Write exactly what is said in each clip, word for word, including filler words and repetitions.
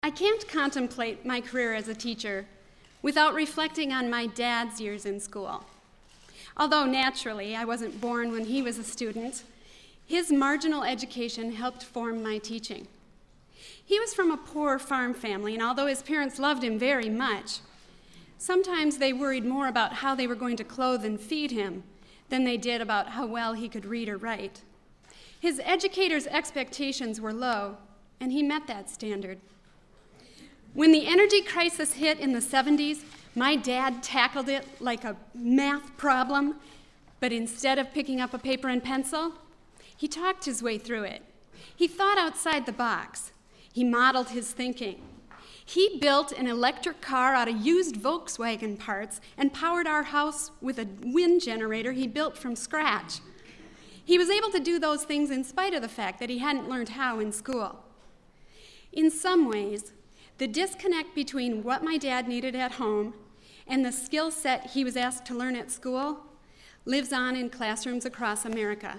I can't contemplate my career as a teacher without reflecting on my dad's years in school. Although naturally I wasn't born when he was a student, his marginal education helped form my teaching. He was from a poor farm family, and although his parents loved him very much, sometimes they worried more about how they were going to clothe and feed him than they did about how well he could read or write. His educators' expectations were low, and he met that standard. When the energy crisis hit in the seventies, my dad tackled it like a math problem, but instead of picking up a paper and pencil, he talked his way through it. He thought outside the box. He modeled his thinking. He built an electric car out of used Volkswagen parts and powered our house with a wind generator he built from scratch. He was able to do those things in spite of the fact that he hadn't learned how in school. In some ways, the disconnect between what my dad needed at home and the skill set he was asked to learn at school lives on in classrooms across America.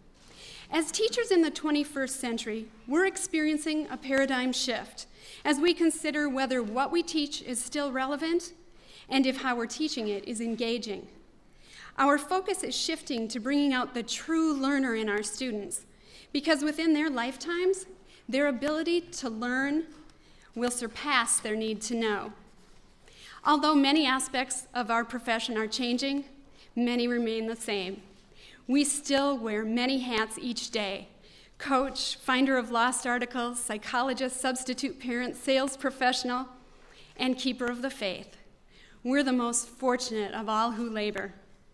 As teachers in the twenty-first century, we're experiencing a paradigm shift as we consider whether what we teach is still relevant and if how we're teaching it is engaging. Our focus is shifting to bringing out the true learner in our students, because within their lifetimes, their ability to learn will surpass their need to know. Although many aspects of our profession are changing, many remain the same. We still wear many hats each day: coach, finder of lost articles, psychologist, substitute parent, sales professional, and keeper of the faith. We're the most fortunate of all who labor.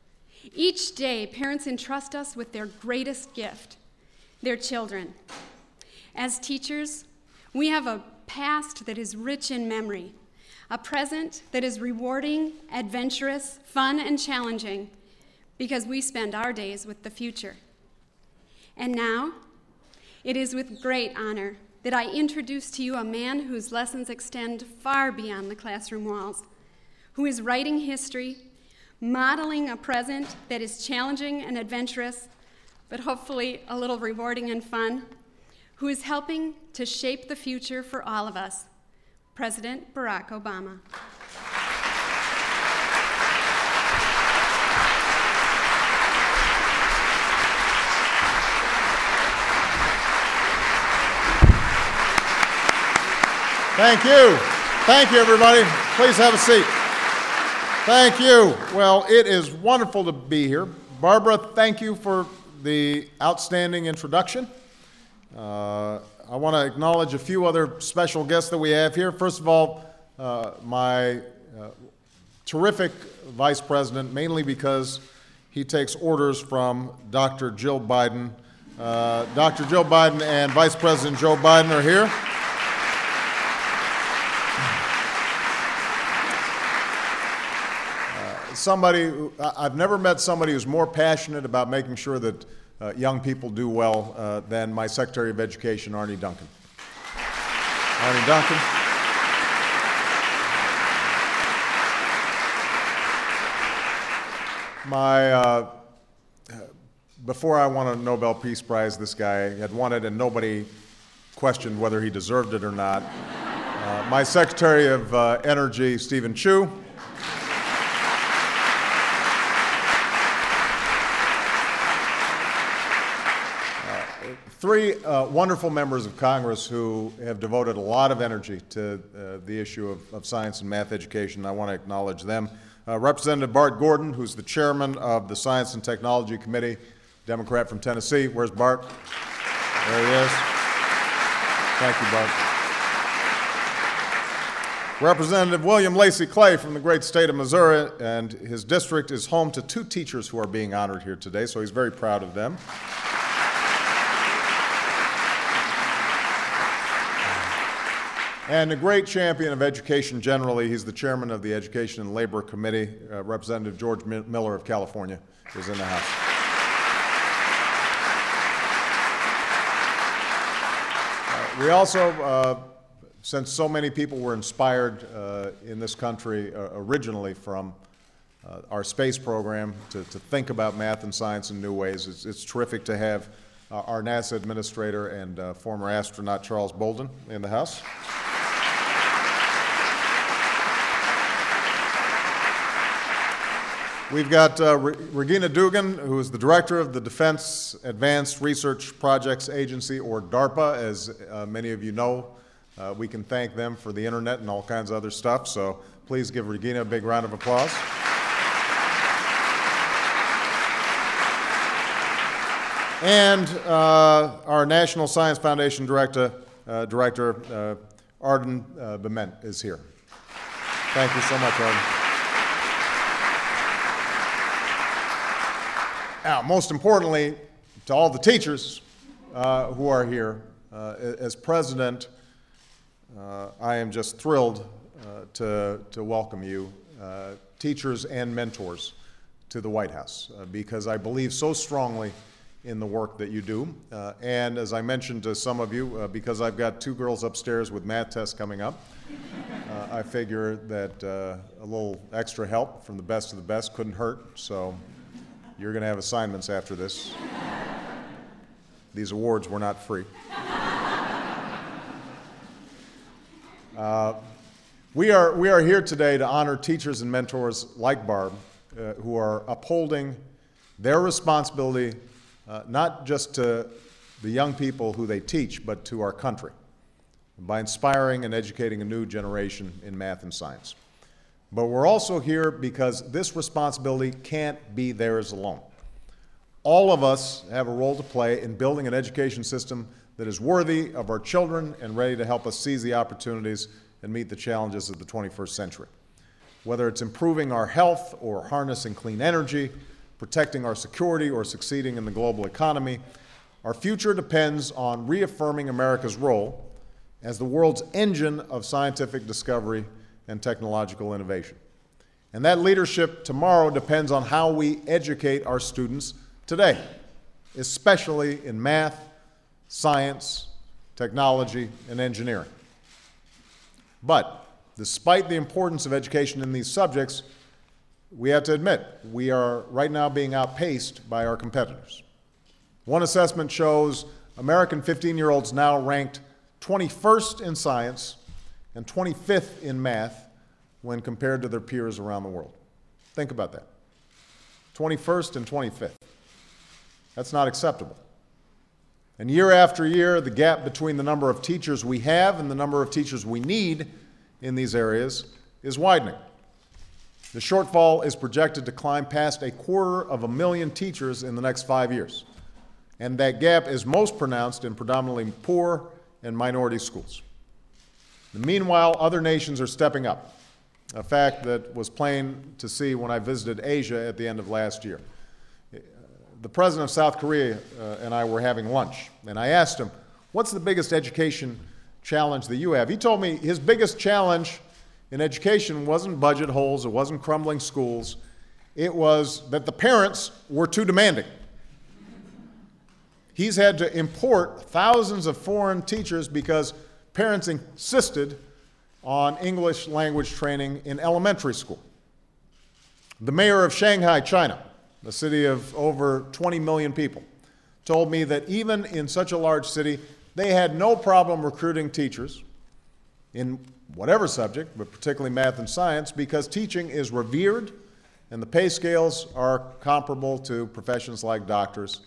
Each day, parents entrust us with their greatest gift, their children. As teachers, we have a past that is rich in memory, a present that is rewarding, adventurous, fun, and challenging, because we spend our days with the future. And now, it is with great honor that I introduce to you a man whose lessons extend far beyond the classroom walls, who is writing history, modeling a present that is challenging and adventurous, but hopefully a little rewarding and fun, who is helping to shape the future for all of us, President Barack Obama. Thank you. Thank you, everybody. Please have a seat. Thank you. Well, it is wonderful to be here. Barbara, thank you for the outstanding introduction. Uh, I want to acknowledge a few other special guests that we have here. First of all, uh, my uh, terrific Vice President, mainly because he takes orders from Doctor Jill Biden. Uh, Doctor Jill Biden and Vice President Joe Biden are here. Uh, somebody, who, I've never met somebody who's more passionate about making sure that Uh, young people do well uh, than my Secretary of Education, Arne Duncan. Arne Duncan. My, uh, before I won a Nobel Peace Prize, this guy had won it and nobody questioned whether he deserved it or not. Uh, my Secretary of uh, Energy, Stephen Chu. Three uh, wonderful members of Congress who have devoted a lot of energy to uh, the issue of, of science and math education. I want to acknowledge them. Uh, Representative Bart Gordon, who's the chairman of the Science and Technology Committee, Democrat from Tennessee. Where's Bart? There he is. Thank you, Bart. Representative William Lacey Clay from the great state of Missouri, and his district is home to two teachers who are being honored here today, so he's very proud of them. And a great champion of education generally. He's the chairman of the Education and Labor Committee. Uh, Representative George Miller of California is in the House. Uh, we also, uh, since so many people were inspired uh, in this country uh, originally from uh, our space program to, to think about math and science in new ways, it's, it's terrific to have uh, our NASA administrator and uh, former astronaut Charles Bolden in the House. We've got uh, Re Regina Dugan, who is the director of the Defense Advanced Research Projects Agency, or DARPA, as uh, many of you know. Uh, we can thank them for the internet and all kinds of other stuff, so please give Regina a big round of applause. And uh, our National Science Foundation Director, uh, Director uh, Arden uh, Bement is here. Thank you so much, Arden. Now, most importantly, to all the teachers uh, who are here, uh, as president, uh, I am just thrilled uh, to, to welcome you, uh, teachers and mentors, to the White House, uh, because I believe so strongly in the work that you do. Uh, and as I mentioned to some of you, uh, because I've got two girls upstairs with math tests coming up, uh, I figure that uh, a little extra help from the best of the best couldn't hurt. So you're going to have assignments after this. These awards were not free. Uh, we are, we are here today to honor teachers and mentors like Barb, uh, who are upholding their responsibility uh, not just to the young people who they teach, but to our country, by inspiring and educating a new generation in math and science. But we're also here because this responsibility can't be theirs alone. All of us have a role to play in building an education system that is worthy of our children and ready to help us seize the opportunities and meet the challenges of the twenty-first century. Whether it's improving our health or harnessing clean energy, protecting our security or succeeding in the global economy, our future depends on reaffirming America's role as the world's engine of scientific discovery and technological innovation. And that leadership tomorrow depends on how we educate our students today, especially in math, science, technology, and engineering. But despite the importance of education in these subjects, we have to admit we are right now being outpaced by our competitors. One assessment shows American fifteen-year-olds now ranked twenty-first in science and twenty-fifth in math when compared to their peers around the world. Think about that. twenty-first and twenty-fifth. That's not acceptable. And year after year, the gap between the number of teachers we have and the number of teachers we need in these areas is widening. The shortfall is projected to climb past a quarter of a million teachers in the next five years. And that gap is most pronounced in predominantly poor and minority schools. Meanwhile, other nations are stepping up, a fact that was plain to see when I visited Asia at the end of last year. The president of South Korea uh, and I were having lunch, and I asked him, what's the biggest education challenge that you have? He told me his biggest challenge in education wasn't budget holes, it wasn't crumbling schools, it was that the parents were too demanding. He's had to import thousands of foreign teachers because parents insisted on English language training in elementary school. The mayor of Shanghai, China, a city of over twenty million people, told me that even in such a large city, they had no problem recruiting teachers in whatever subject, but particularly math and science, because teaching is revered and the pay scales are comparable to professions like doctors.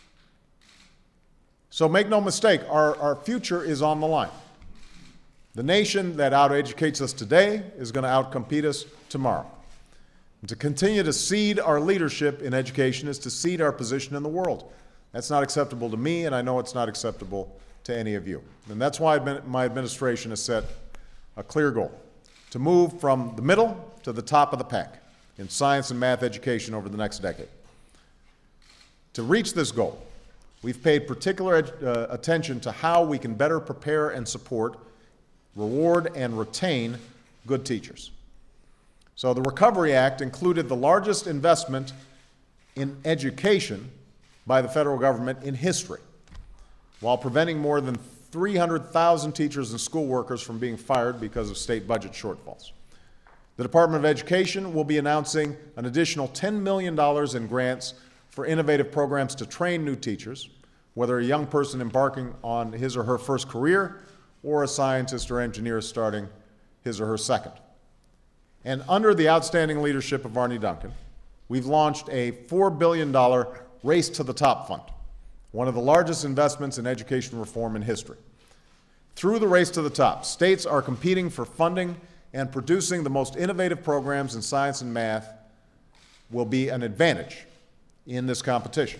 So make no mistake, our, our future is on the line. The nation that out-educates us today is going to out-compete us tomorrow. And to continue to cede our leadership in education is to cede our position in the world. That's not acceptable to me, and I know it's not acceptable to any of you. And that's why my administration has set a clear goal, to move from the middle to the top of the pack in science and math education over the next decade. To reach this goal, we've paid particular uh, attention to how we can better prepare and support, reward and retain good teachers. So the Recovery Act included the largest investment in education by the federal government in history, while preventing more than three hundred thousand teachers and school workers from being fired because of state budget shortfalls. The Department of Education will be announcing an additional ten million dollars in grants for innovative programs to train new teachers, whether a young person embarking on his or her first career or a scientist or engineer starting his or her second. And under the outstanding leadership of Arne Duncan, we've launched a four billion dollars Race to the Top Fund, one of the largest investments in education reform in history. Through the Race to the Top, states are competing for funding, and producing the most innovative programs in science and math will be an advantage in this competition,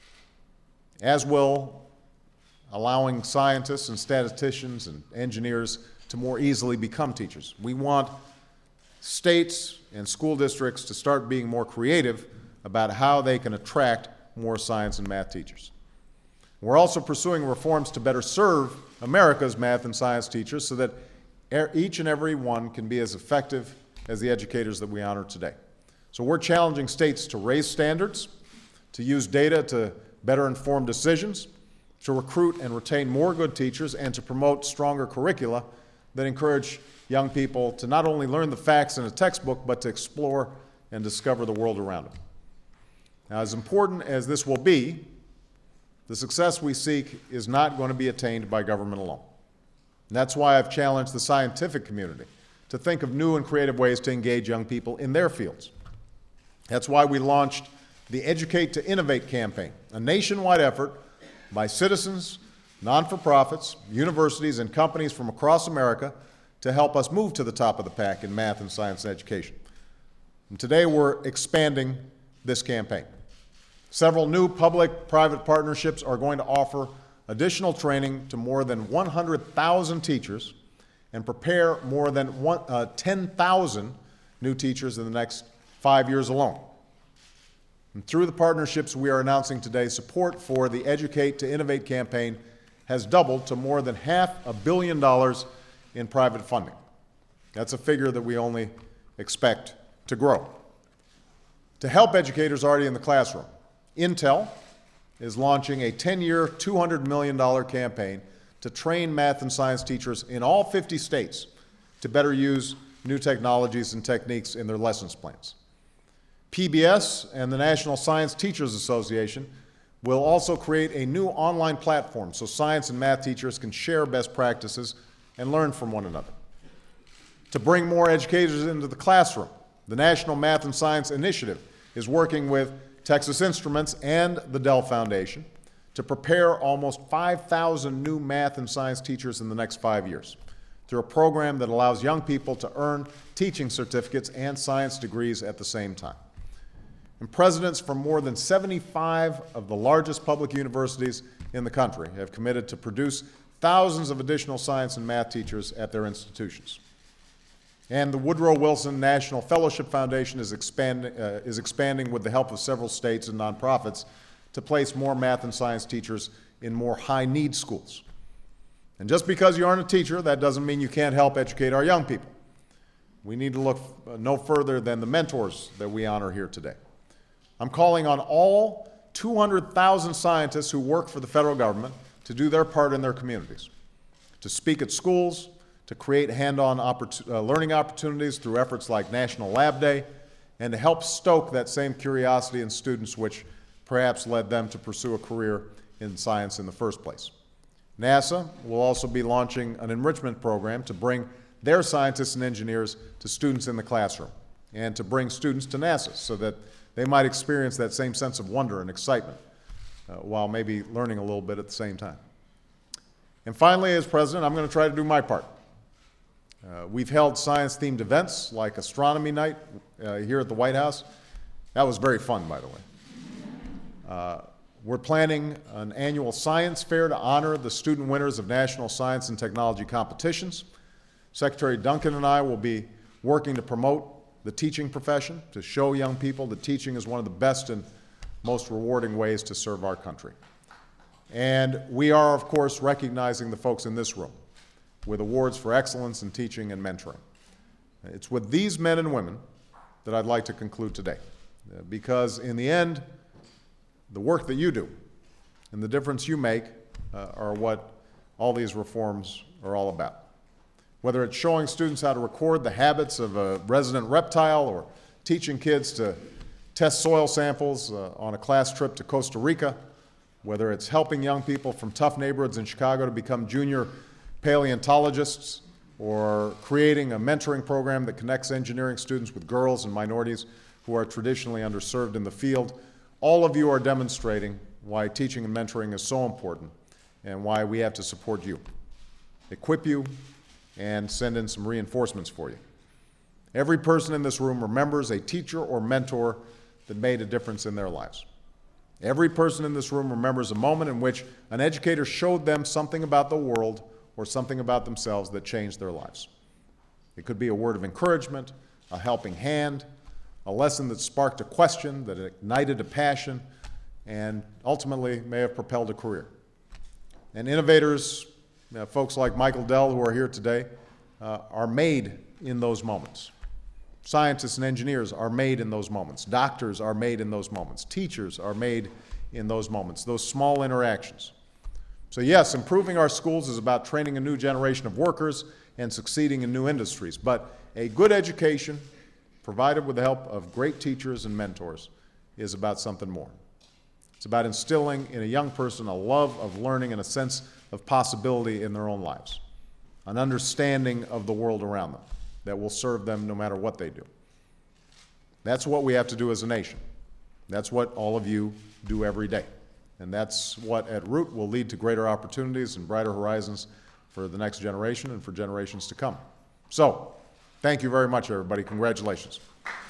as will allowing scientists and statisticians and engineers to more easily become teachers. We want states and school districts to start being more creative about how they can attract more science and math teachers. We're also pursuing reforms to better serve America's math and science teachers so that each and every one can be as effective as the educators that we honor today. So we're challenging states to raise standards, to use data to better inform decisions, to recruit and retain more good teachers, and to promote stronger curricula that encourage young people to not only learn the facts in a textbook, but to explore and discover the world around them. Now, as important as this will be, the success we seek is not going to be attained by government alone. And that's why I've challenged the scientific community to think of new and creative ways to engage young people in their fields. That's why we launched the Educate to Innovate campaign, a nationwide effort by citizens, non-for-profits, universities, and companies from across America to help us move to the top of the pack in math and science education. And today we're expanding this campaign. Several new public-private partnerships are going to offer additional training to more than one hundred thousand teachers and prepare more than one, uh, ten thousand new teachers in the next five years alone. And through the partnerships we are announcing today, support for the Educate to Innovate campaign has doubled to more than half a billion dollars in private funding. That's a figure that we only expect to grow. To help educators already in the classroom, Intel is launching a ten-year, two hundred million dollars campaign to train math and science teachers in all fifty states to better use new technologies and techniques in their lessons plans. P B S and the National Science Teachers Association will also create a new online platform so science and math teachers can share best practices and learn from one another. To bring more educators into the classroom, the National Math and Science Initiative is working with Texas Instruments and the Dell Foundation to prepare almost five thousand new math and science teachers in the next five years through a program that allows young people to earn teaching certificates and science degrees at the same time. And presidents from more than seventy-five of the largest public universities in the country have committed to produce thousands of additional science and math teachers at their institutions. And the Woodrow Wilson National Fellowship Foundation is expanding, uh, is expanding with the help of several states and nonprofits to place more math and science teachers in more high-need schools. And just because you aren't a teacher, that doesn't mean you can't help educate our young people. We need to look uh, no further than the mentors that we honor here today. I'm calling on all two hundred thousand scientists who work for the federal government to do their part in their communities, to speak at schools, to create hand-on oppor- uh, learning opportunities through efforts like National Lab Day, and to help stoke that same curiosity in students which perhaps led them to pursue a career in science in the first place. NASA will also be launching an enrichment program to bring their scientists and engineers to students in the classroom and to bring students to NASA so that they might experience that same sense of wonder and excitement uh, while maybe learning a little bit at the same time. And finally, as president, I'm going to try to do my part. Uh, we've held science-themed events like Astronomy Night uh, here at the White House. That was very fun, by the way. Uh, we're planning an annual science fair to honor the student winners of national science and technology competitions. Secretary Duncan and I will be working to promote the teaching profession, to show young people that teaching is one of the best and most rewarding ways to serve our country. And we are, of course, recognizing the folks in this room with awards for excellence in teaching and mentoring. It's with these men and women that I'd like to conclude today, because in the end, the work that you do and the difference you make uh, are what all these reforms are all about. Whether it's showing students how to record the habits of a resident reptile or teaching kids to test soil samples uh, on a class trip to Costa Rica, whether it's helping young people from tough neighborhoods in Chicago to become junior paleontologists, or creating a mentoring program that connects engineering students with girls and minorities who are traditionally underserved in the field. All of you are demonstrating why teaching and mentoring is so important and why we have to support you, equip you, and send in some reinforcements for you. Every person in this room remembers a teacher or mentor that made a difference in their lives. Every person in this room remembers a moment in which an educator showed them something about the world or something about themselves that changed their lives. It could be a word of encouragement, a helping hand, a lesson that sparked a question, that ignited a passion, and ultimately may have propelled a career. And innovators, you know, folks like Michael Dell, who are here today, uh, are made in those moments. Scientists and engineers are made in those moments. Doctors are made in those moments. Teachers are made in those moments, those small interactions. So yes, improving our schools is about training a new generation of workers and succeeding in new industries. But a good education, provided with the help of great teachers and mentors, is about something more. It's about instilling in a young person a love of learning and a sense of possibility in their own lives, an understanding of the world around them that will serve them no matter what they do. That's what we have to do as a nation. That's what all of you do every day. And that's what at Root will lead to greater opportunities and brighter horizons for the next generation and for generations to come. So, thank you very much, everybody. Congratulations.